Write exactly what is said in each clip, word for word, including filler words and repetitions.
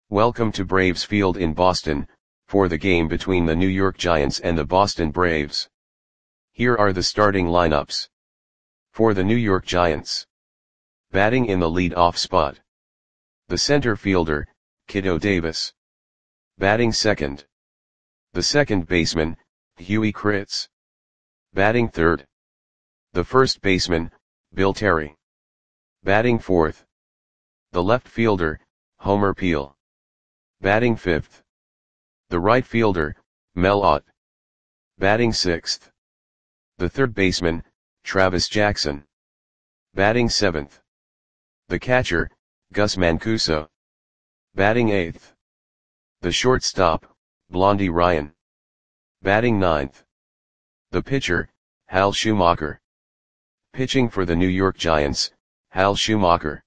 Welcome to Braves Field in Boston, for the game between the New York Giants and the Boston Braves. Here are the starting lineups. For the New York Giants. Batting in the lead-off spot. The center fielder, Kiddo Davis. Batting second. The second baseman, Huey Kritz. Batting third. The first baseman, Bill Terry. Batting fourth. The left fielder, Homer Peel. Batting fifth. The right fielder, Mel Ott. Batting sixth. The third baseman, Travis Jackson. Batting seventh. The catcher, Gus Mancuso. Batting eighth. The shortstop, Blondie Ryan. Batting ninth. The pitcher, Hal Schumacher. Pitching for the New York Giants, Hal Schumacher.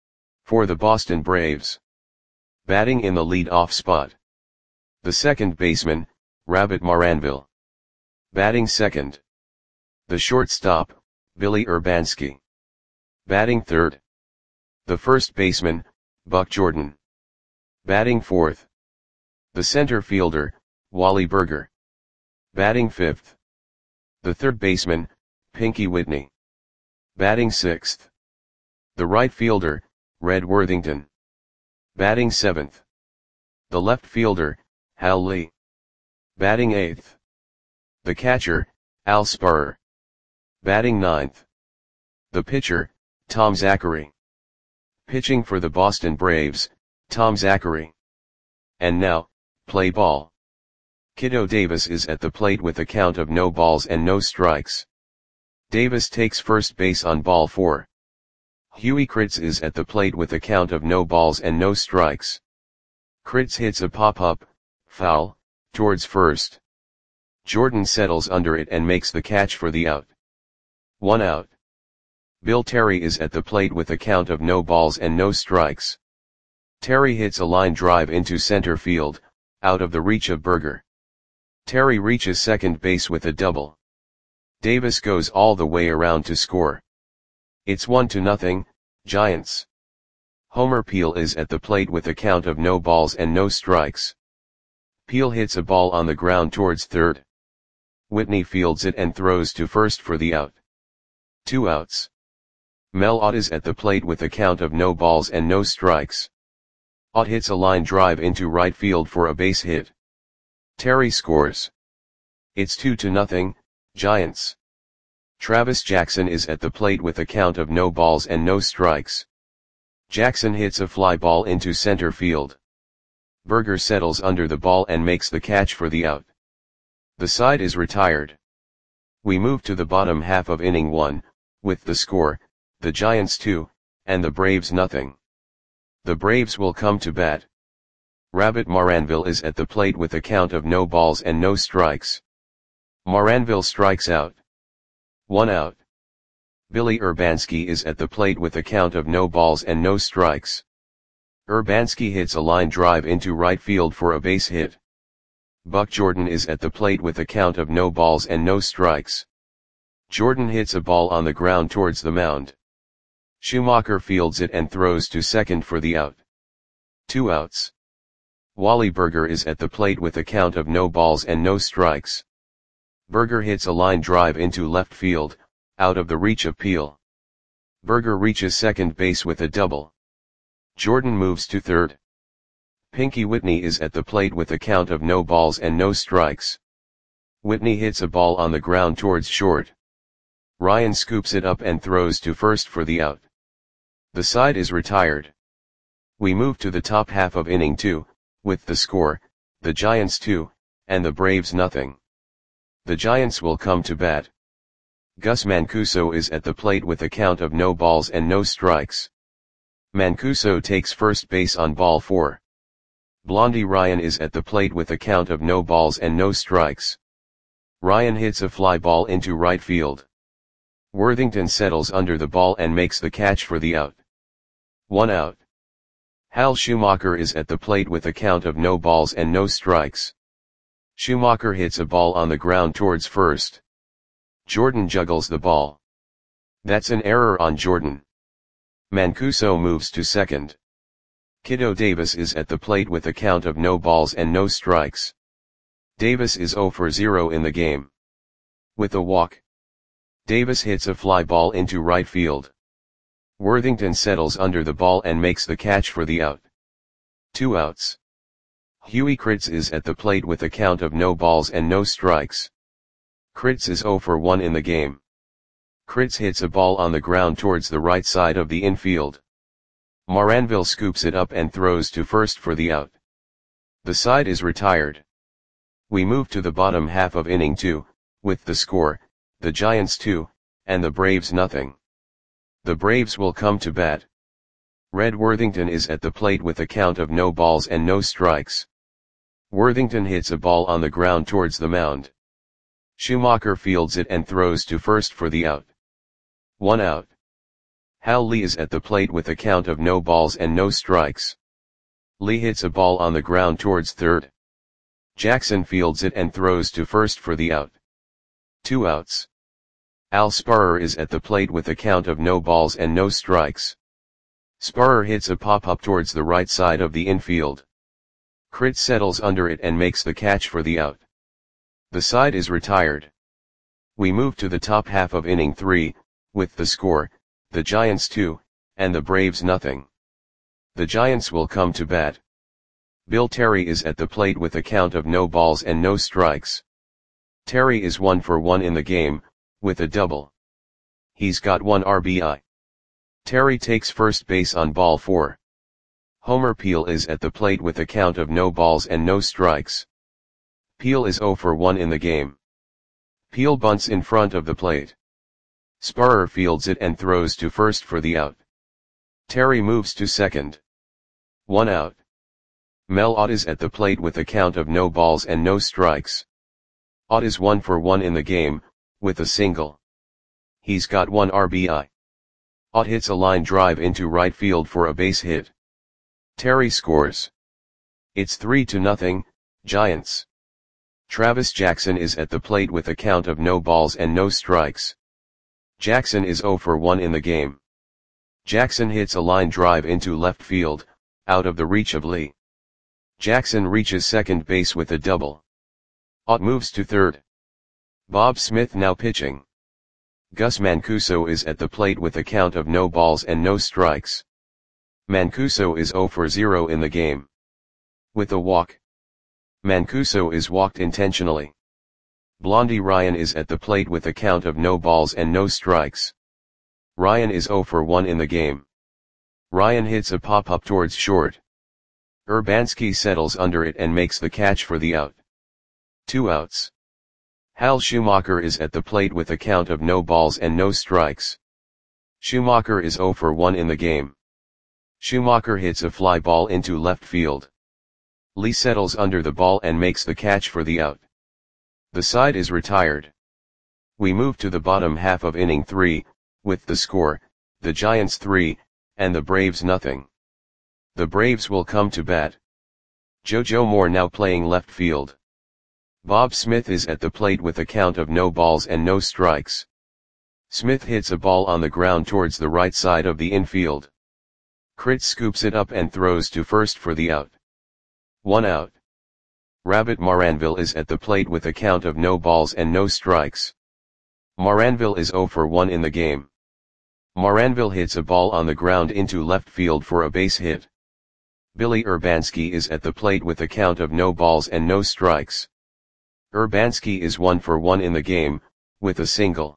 For the Boston Braves. Batting in the lead-off spot. The second baseman, Rabbit Maranville. Batting second. The shortstop, Billy Urbanski. Batting third. The first baseman, Buck Jordan. Batting fourth. The center fielder, Wally Burger. Batting fifth. The third baseman, Pinky Whitney. Batting sixth. The right fielder, Red Worthington. Batting seventh. The left fielder, Hal Lee. Batting eighth. The catcher, Al Spurrier. Batting ninth. The pitcher, Tom Zachary. Pitching for the Boston Braves, Tom Zachary. And now, play ball. Kiddo Davis is at the plate with a count of no balls and no strikes. Davis takes first base on ball four. Huey Kritz is at the plate with a count of no balls and no strikes. Kritz hits a pop-up, foul, towards first. Jordan settles under it and makes the catch for the out. One out. Bill Terry is at the plate with a count of no balls and no strikes. Terry hits a line drive into center field, out of the reach of Burger. Terry reaches second base with a double. Davis goes all the way around to score. It's one to nothing, Giants. Homer Peel is at the plate with a count of no balls and no strikes. Peel hits a ball on the ground towards third. Whitney fields it and throws to first for the out. Two outs. Mel Ott is at the plate with a count of no balls and no strikes. Ott hits a line drive into right field for a base hit. Terry scores. It's two to nothing, Giants. Travis Jackson is at the plate with a count of no balls and no strikes. Jackson hits a fly ball into center field. Burger settles under the ball and makes the catch for the out. The side is retired. We move to the bottom half of inning one, with the score, the Giants two, and the Braves nothing. The Braves will come to bat. Rabbit Maranville is at the plate with a count of no balls and no strikes. Maranville strikes out. One out. Billy Urbanski is at the plate with a count of no balls and no strikes. Urbanski hits a line drive into right field for a base hit. Buck Jordan is at the plate with a count of no balls and no strikes. Jordan hits a ball on the ground towards the mound. Schumacher fields it and throws to second for the out. Two outs. Wally Burger is at the plate with a count of no balls and no strikes. Burger hits a line drive into left field, out of the reach of Peel. Burger reaches second base with a double. Jordan moves to third. Pinky Whitney is at the plate with a count of no balls and no strikes. Whitney hits a ball on the ground towards short. Ryan scoops it up and throws to first for the out. The side is retired. We move to the top half of inning two, with the score, the Giants two, and the Braves nothing. The Giants will come to bat. Gus Mancuso is at the plate with a count of no balls and no strikes. Mancuso takes first base on ball four. Blondie Ryan is at the plate with a count of no balls and no strikes. Ryan hits a fly ball into right field. Worthington settles under the ball and makes the catch for the out. One out. Hal Schumacher is at the plate with a count of no balls and no strikes. Schumacher hits a ball on the ground towards first. Jordan juggles the ball. That's an error on Jordan. Mancuso moves to second. Kiddo Davis is at the plate with a count of no balls and no strikes. Davis is zero for zero in the game. With a walk, Davis hits a fly ball into right field. Worthington settles under the ball and makes the catch for the out. Two outs. Huey Kritz is at the plate with a count of no balls and no strikes. Kritz is zero for one in the game. Kritz hits a ball on the ground towards the right side of the infield. Moranville scoops it up and throws to first for the out. The side is retired. We move to the bottom half of inning two, with the score, the Giants two, and the Braves nothing. The Braves will come to bat. Red Worthington is at the plate with a count of no balls and no strikes. Worthington hits a ball on the ground towards the mound. Schumacher fields it and throws to first for the out. One out. Hal Lee is at the plate with a count of no balls and no strikes. Lee hits a ball on the ground towards third. Jackson fields it and throws to first for the out. Two outs. Al Sparrer is at the plate with a count of no balls and no strikes. Sparrer hits a pop-up towards the right side of the infield. Kritz settles under it and makes the catch for the out. The side is retired. We move to the top half of inning three, with the score, the Giants two, and the Braves nothing. The Giants will come to bat. Bill Terry is at the plate with a count of no balls and no strikes. Terry is one for one in the game, with a double. He's got one R B I. Terry takes first base on ball four. Homer Peel is at the plate with a count of no balls and no strikes. Peel is zero for one in the game. Peel bunts in front of the plate. Sparrer fields it and throws to first for the out. Terry moves to second. One out. Mel Ott is at the plate with a count of no balls and no strikes. Ott is one for one in the game, with a single. He's got one R B I. Ott hits a line drive into right field for a base hit. Terry scores. It's three to nothing, Giants. Travis Jackson is at the plate with a count of no balls and no strikes. Jackson is zero for one in the game. Jackson hits a line drive into left field, out of the reach of Lee. Jackson reaches second base with a double. Ott moves to third. Bob Smith now pitching. Gus Mancuso is at the plate with a count of no balls and no strikes. Mancuso is zero for zero in the game. With a walk. Mancuso is walked intentionally. Blondie Ryan is at the plate with a count of no balls and no strikes. Ryan is zero for one in the game. Ryan hits a pop-up towards short. Urbanski settles under it and makes the catch for the out. Two outs. Hal Schumacher is at the plate with a count of no balls and no strikes. Schumacher is zero for one in the game. Schumacher hits a fly ball into left field. Lee settles under the ball and makes the catch for the out. The side is retired. We move to the bottom half of inning three, with the score, the Giants three, and the Braves nothing. The Braves will come to bat. JoJo Moore now playing left field. Bob Smith is at the plate with a count of no balls and no strikes. Smith hits a ball on the ground towards the right side of the infield. Kritz scoops it up and throws to first for the out. One out. Rabbit Moranville is at the plate with a count of no balls and no strikes. Moranville is zero for one in the game. Moranville hits a ball on the ground into left field for a base hit. Billy Urbanski is at the plate with a count of no balls and no strikes. Urbanski is one for one in the game, with a single.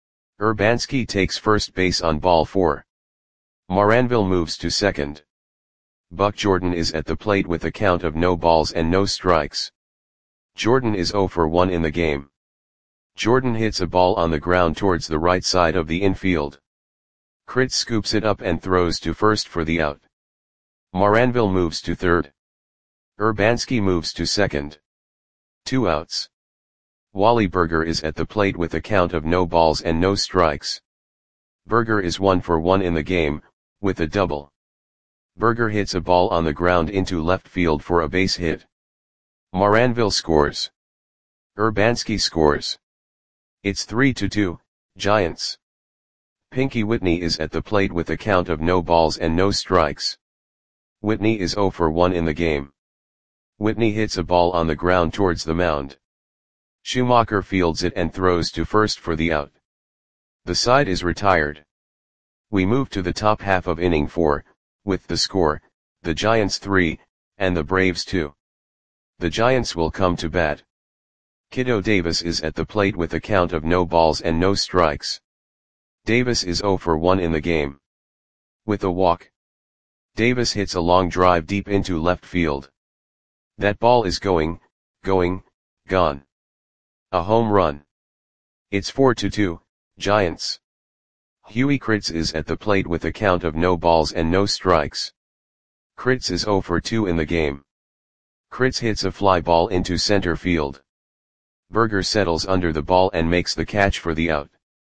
Urbanski takes first base on ball four. Moranville moves to second. Buck Jordan is at the plate with a count of no balls and no strikes. Jordan is zero for one in the game. Jordan hits a ball on the ground towards the right side of the infield. Kritz scoops it up and throws to first for the out. Moranville moves to third. Urbanski moves to second. Two outs. Wally Berger is at the plate with a count of no balls and no strikes. Berger is one for one in the game, with a double. Berger hits a ball on the ground into left field for a base hit. Moranville scores. Urbanski scores. It's three to two, Giants. Pinky Whitney is at the plate with a count of no balls and no strikes. Whitney is zero for one in the game. Whitney hits a ball on the ground towards the mound. Schumacher fields it and throws to first for the out. The side is retired. We move to the top half of inning four, with the score, the Giants three, and the Braves two. The Giants will come to bat. Kiddo Davis is at the plate with a count of no balls and no strikes. Davis is zero for one in the game. With a walk, Davis hits a long drive deep into left field. That ball is going, going, gone. A home run. It's four to two, Giants. Huey Kritz is at the plate with a count of no balls and no strikes. Kritz is zero for two in the game. Kritz hits a fly ball into center field. Berger settles under the ball and makes the catch for the out.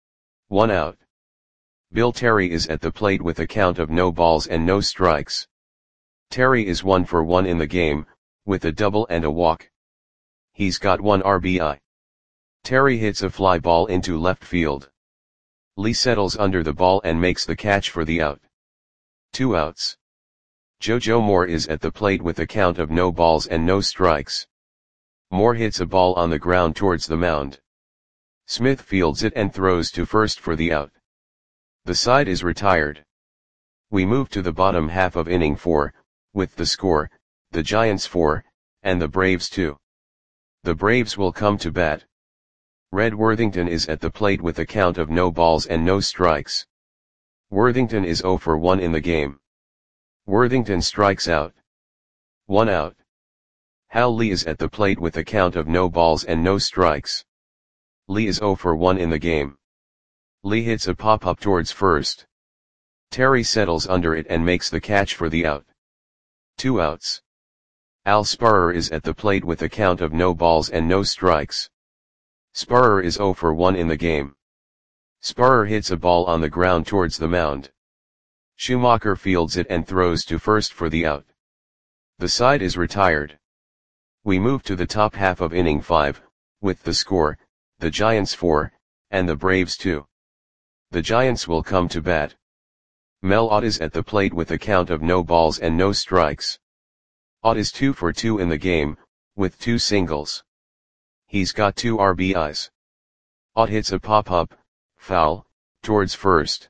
One out. Bill Terry is at the plate with a count of no balls and no strikes. Terry is one for one in the game, with a double and a walk. He's got one R B I. Terry hits a fly ball into left field. Lee settles under the ball and makes the catch for the out. Two outs. JoJo Moore is at the plate with a count of no balls and no strikes. Moore hits a ball on the ground towards the mound. Smith fields it and throws to first for the out. The side is retired. We move to the bottom half of inning four, with the score, the Giants four, and the Braves two. The Braves will come to bat. Red Worthington is at the plate with a count of no balls and no strikes. Worthington is zero for one in the game. Worthington strikes out. One out. Hal Lee is at the plate with a count of no balls and no strikes. Lee is zero for one in the game. Lee hits a pop-up towards first. Terry settles under it and makes the catch for the out. Two outs. Al Sparrer is at the plate with a count of no balls and no strikes. Sparrer is zero for one in the game. Sparrer hits a ball on the ground towards the mound. Schumacher fields it and throws to first for the out. The side is retired. We move to the top half of inning five, with the score, the Giants four, and the Braves two. The Giants will come to bat. Mel Ott is at the plate with a count of no balls and no strikes. Ott is two for two in the game, with two singles. He's got two R B Is. Ott hits a pop-up, foul, towards first.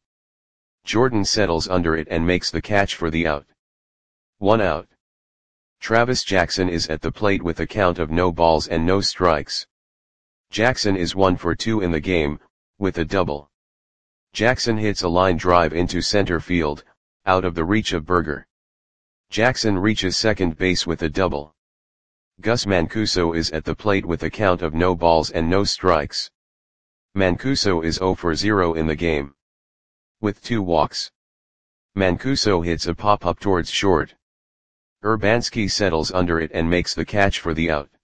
Jordan settles under it and makes the catch for the out. One out. Travis Jackson is at the plate with a count of no balls and no strikes. Jackson is one for two in the game, with a double. Jackson hits a line drive into center field, out of the reach of Berger. Jackson reaches second base with a double. Gus Mancuso is at the plate with a count of no balls and no strikes. Mancuso is zero for zero in the game. With two walks. Mancuso hits a pop-up towards short. Urbanski settles under it and makes the catch for the out.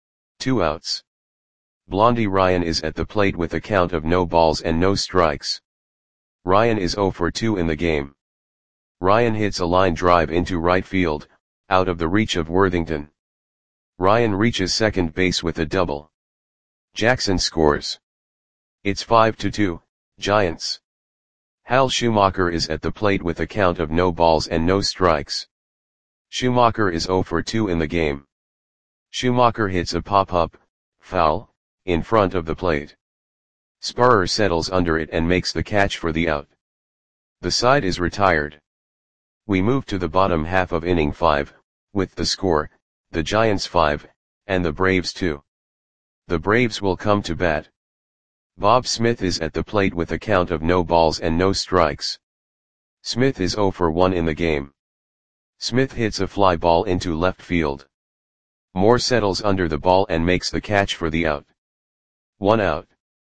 Two outs. Blondie Ryan is at the plate with a count of no balls and no strikes. Ryan is zero for two in the game. Ryan hits a line drive into right field, out of the reach of Worthington. Ryan reaches second base with a double. Jackson scores. It's five to two, Giants. Hal Schumacher is at the plate with a count of no balls and no strikes. Schumacher is zero for two in the game. Schumacher hits a pop-up, foul, in front of the plate. Sparrer settles under it and makes the catch for the out. The side is retired. We move to the bottom half of inning five, with the score, the Giants five, and the Braves two. The Braves will come to bat. Bob Smith is at the plate with a count of no balls and no strikes. Smith is zero for one in the game. Smith hits a fly ball into left field. Moore settles under the ball and makes the catch for the out. One out.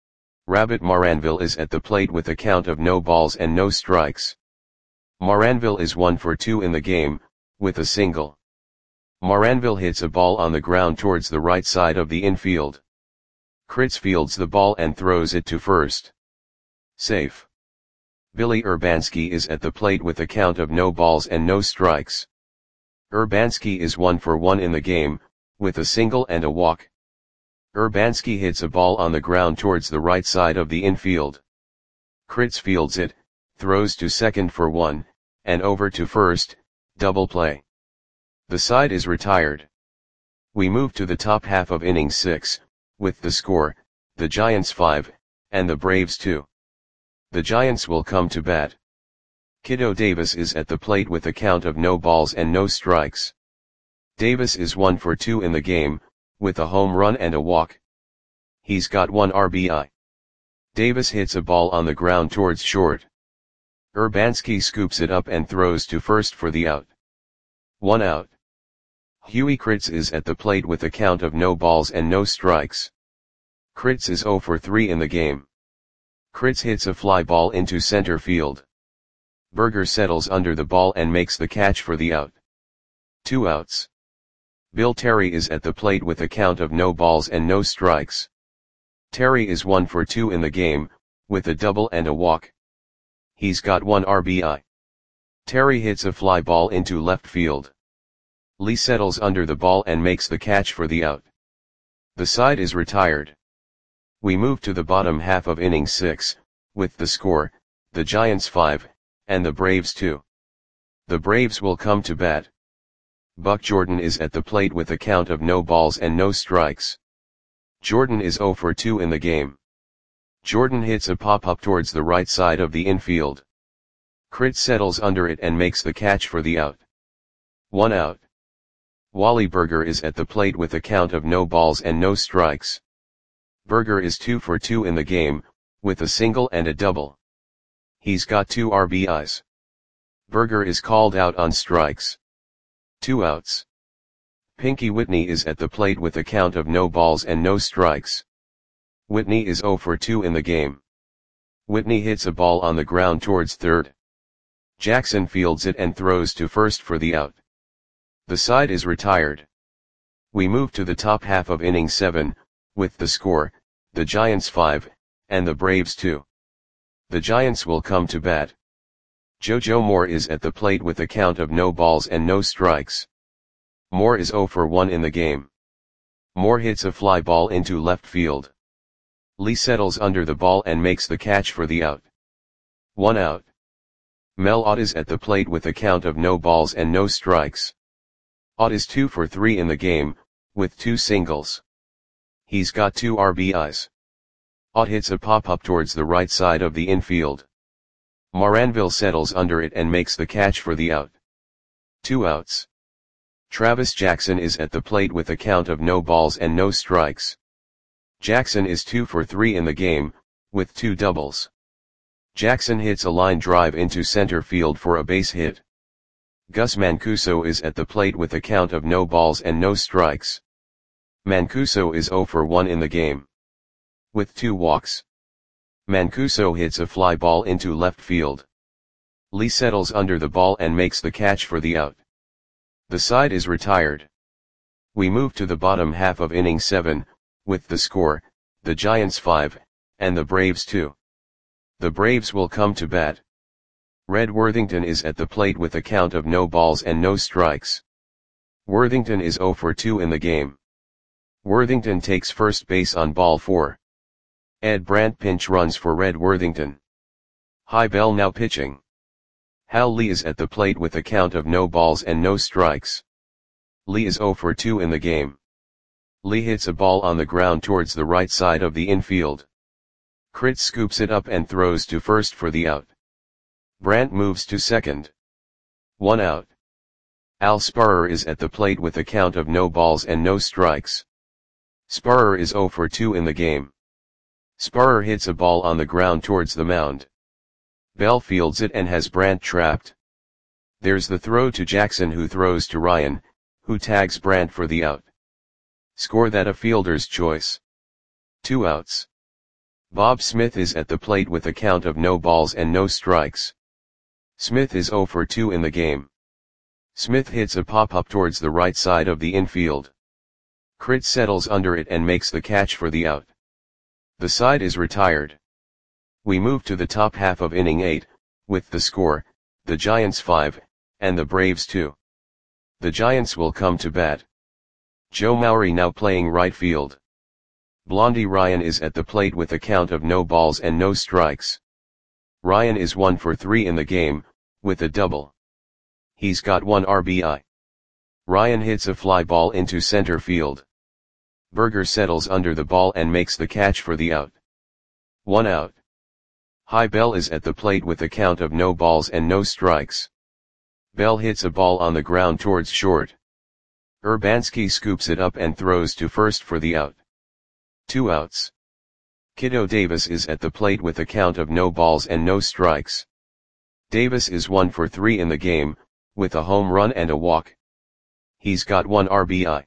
Rabbit Maranville is at the plate with a count of no balls and no strikes. Maranville is one for two in the game, with a single. Maranville hits a ball on the ground towards the right side of the infield. Kritz fields the ball and throws it to first. Safe. Billy Urbanski is at the plate with a count of no balls and no strikes. Urbanski is one for one in the game, with a single and a walk. Urbanski hits a ball on the ground towards the right side of the infield. Kritz fields it, throws to second for one, and over to first, Double play. The side is retired. We move to the top half of inning six, with the score, the Giants five, and the Braves two. The Giants will come to bat. Kiddo Davis is at the plate with a count of no balls and no strikes. Davis is one for two in the game, with a home run and a walk. He's got one R B I. Davis hits a ball on the ground towards short. Urbanski scoops it up and throws to first for the out. One out. Huey Kritz is at the plate with a count of no balls and no strikes. Kritz is zero for three in the game. Kritz hits a fly ball into center field. Berger settles under the ball and makes the catch for the out. Two outs. Bill Terry is at the plate with a count of no balls and no strikes. Terry is one for two in the game, with a double and a walk. He's got one R B I. Terry hits a fly ball into left field. Lee settles under the ball and makes the catch for the out. The side is retired. We move to the bottom half of inning six, with the score, the Giants five, and the Braves two. The Braves will come to bat. Buck Jordan is at the plate with a count of no balls and no strikes. Jordan is zero for two in the game. Jordan hits a pop-up towards the right side of the infield. Kritz settles under it and makes the catch for the out. One out. Wally Berger is at the plate with a count of no balls and no strikes. Berger is two for two in the game, with a single and a double. He's got two R B Is. Berger is called out on strikes. Two outs. Pinky Whitney is at the plate with a count of no balls and no strikes. Whitney is zero for two in the game. Whitney hits a ball on the ground towards third. Jackson fields it and throws to first for the out. The side is retired. We move to the top half of inning seven, with the score, the Giants five, and the Braves two. The Giants will come to bat. JoJo Moore is at the plate with a count of no balls and no strikes. Moore is zero for one in the game. Moore hits a fly ball into left field. Lee settles under the ball and makes the catch for the out. One out. Mel Ott is at the plate with a count of no balls and no strikes. Ott is two for three in the game, with two singles. He's got two R B Is. Ott hits a pop-up towards the right side of the infield. Moranville settles under it and makes the catch for the out. Two outs. Travis Jackson is at the plate with a count of no balls and no strikes. Jackson is two for three in the game, with two doubles. Jackson hits a line drive into center field for a base hit. Gus Mancuso is at the plate with a count of no balls and no strikes. Mancuso is zero for one in the game, with two walks. Mancuso hits a fly ball into left field. Lee settles under the ball and makes the catch for the out. The side is retired. We move to the bottom half of inning seven, with the score, the Giants five, and the Braves two. The Braves will come to bat. Red Worthington is at the plate with a count of no balls and no strikes. Worthington is zero for two in the game. Worthington takes first base on ball four. Ed Brandt pinch runs for Red Worthington. High Bell now pitching. Hal Lee is at the plate with a count of no balls and no strikes. Lee is zero for two in the game. Lee hits a ball on the ground towards the right side of the infield. Kritz scoops it up and throws to first for the out. Brandt moves to second. One out. Al Sparrer is at the plate with a count of no balls and no strikes. Sparrer is zero for two in the game. Sparrer hits a ball on the ground towards the mound. Bell fields it and has Brandt trapped. There's the throw to Jackson, who throws to Ryan, who tags Brandt for the out. Score that a fielder's choice. Two outs. Bob Smith is at the plate with a count of no balls and no strikes. Smith is zero for two in the game. Smith hits a pop-up towards the right side of the infield. Kritz settles under it and makes the catch for the out. The side is retired. We move to the top half of inning eight, with the score, the Giants five, and the Braves two. The Giants will come to bat. Joe Maury now playing right field. Blondie Ryan is at the plate with a count of no balls and no strikes. Ryan is one for three in the game, with a double. He's got one R B I. Ryan hits a fly ball into center field. Berger settles under the ball and makes the catch for the out. One out. High Bell is at the plate with a count of no balls and no strikes. Bell hits a ball on the ground towards short. Urbanski scoops it up and throws to first for the out. Two outs. Kiddo Davis is at the plate with a count of no balls and no strikes. Davis is one for three in the game, with a home run and a walk. He's got one R B I.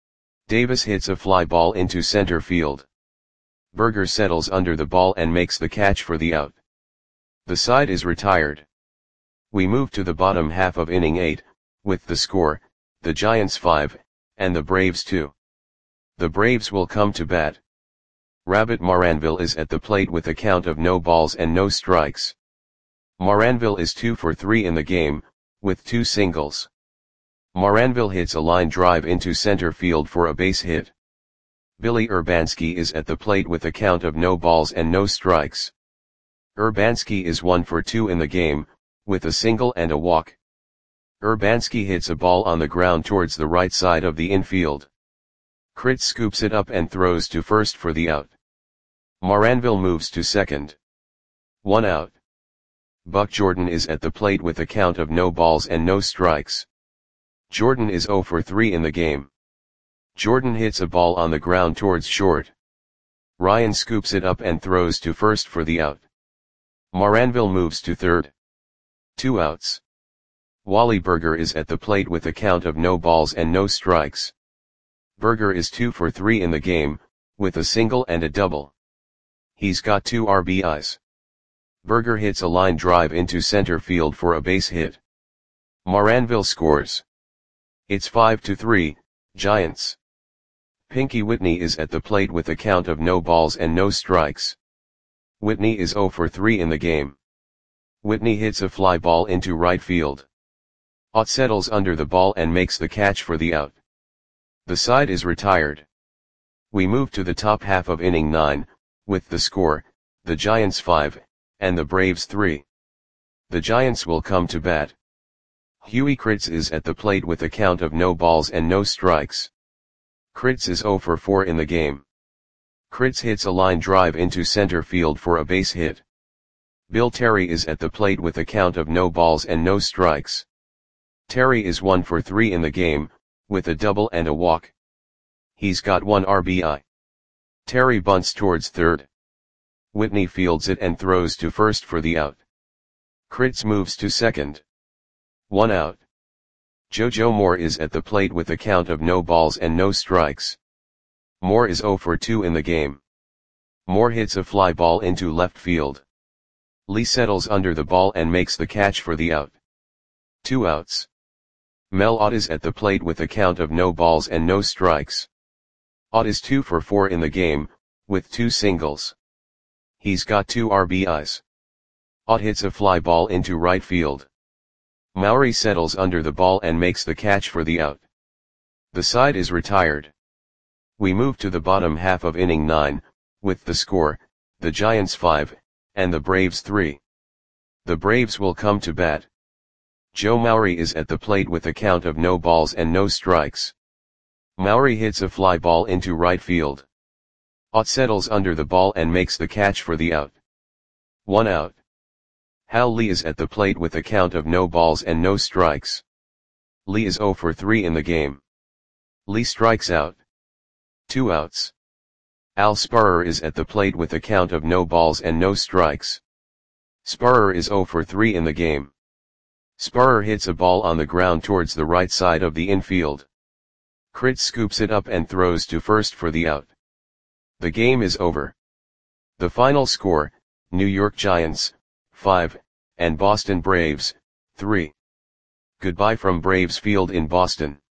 Davis hits a fly ball into center field. Berger settles under the ball and makes the catch for the out. The side is retired. We move to the bottom half of inning eight, with the score, the Giants five, and the Braves two. The Braves will come to bat. Rabbit Maranville is at the plate with a count of no balls and no strikes. Maranville is two for three in the game, with two singles. Maranville hits a line drive into center field for a base hit. Billy Urbanski is at the plate with a count of no balls and no strikes. Urbanski is one for two in the game, with a single and a walk. Urbanski hits a ball on the ground towards the right side of the infield. Kritz scoops it up and throws to first for the out. Maranville moves to second. One out. Buck Jordan is at the plate with a count of no balls and no strikes. Jordan is zero for three in the game. Jordan hits a ball on the ground towards short. Ryan scoops it up and throws to first for the out. Maranville moves to third. Two outs. Wally Berger is at the plate with a count of no balls and no strikes. Berger is two for three in the game, with a single and a double. He's got two R B Is. Berger hits a line drive into center field for a base hit. Maranville scores. It's five to three, Giants. Pinky Whitney is at the plate with a count of no balls and no strikes. Whitney is zero for three in the game. Whitney hits a fly ball into right field. Ott settles under the ball and makes the catch for the out. The side is retired. We move to the top half of inning nine, with the score, the Giants five, and the Braves three. The Giants will come to bat. Huey Kritz is at the plate with a count of no balls and no strikes. Kritz is zero for four in the game. Kritz hits a line drive into center field for a base hit. Bill Terry is at the plate with a count of no balls and no strikes. Terry is one for three in the game, with a double and a walk. He's got one R B I. Terry bunts towards third. Whitney fields it and throws to first for the out. Kritz moves to second. One out. JoJo Moore is at the plate with a count of no balls and no strikes. Moore is zero for two in the game. Moore hits a fly ball into left field. Lee settles under the ball and makes the catch for the out. Two outs. Mel Ott is at the plate with a count of no balls and no strikes. Ott is two for four in the game, with two singles. He's got two R B Is. Ott hits a fly ball into right field. Mowry settles under the ball and makes the catch for the out. The side is retired. We move to the bottom half of inning nine, with the score, the Giants five, and the Braves three. The Braves will come to bat. Joe Mowry is at the plate with a count of no balls and no strikes. Mowry hits a fly ball into right field. Ott settles under the ball and makes the catch for the out. One out. Hal Lee is at the plate with a count of no balls and no strikes. Lee is zero for three in the game. Lee strikes out. Two outs. Al Sparrer is at the plate with a count of no balls and no strikes. Sparrer is zero for three in the game. Sparrer hits a ball on the ground towards the right side of the infield. Kritz scoops it up and throws to first for the out. The game is over. The final score, New York Giants, five, and Boston Braves, three. Goodbye from Braves Field in Boston.